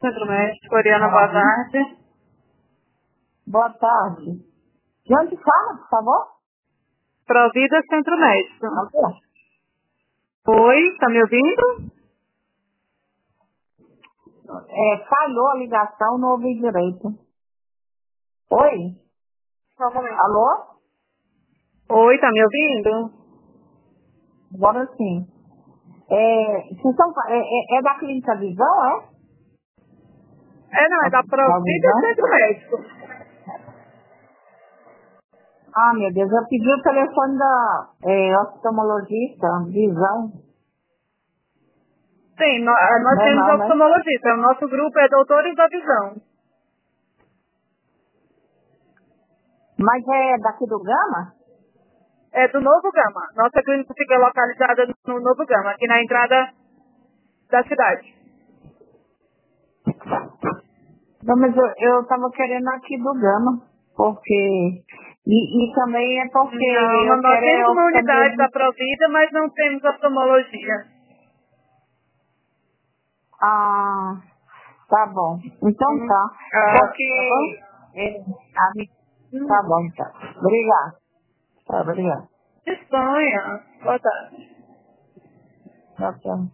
Centro Médico, Oriana, boa tarde. Boa tarde. De onde fala, por favor? Provida Centro Médico. Oi, tá me ouvindo? Falhou a ligação, não ouvi direito. Oi? Só um momento. Alô? Oi, tá me ouvindo? Agora sim. Vocês é da Clínica Visão, é? Não, é da Provida Visão? Centro Médico. Ah, meu Deus, eu pedi o telefone da oftalmologista, Visão. Sim, nós Não é temos não, né? oftalmologista. O nosso grupo é Doutores da Visão. Mas é daqui do Gama? É do Novo Gama. Nossa clínica fica localizada no Novo Gama, aqui na entrada da cidade. Não, mas eu tava querendo aqui do Gama, porque... E também é porque Não, eu nós temos quero uma unidade da oftalmologista. Provida, mas não temos oftalmologia. Ah, tá bom. Então tá. Tá Porque... bom? Tá bom, então. Obrigada. Tá, obrigada. Espanha. Boa tarde. Tá, tá.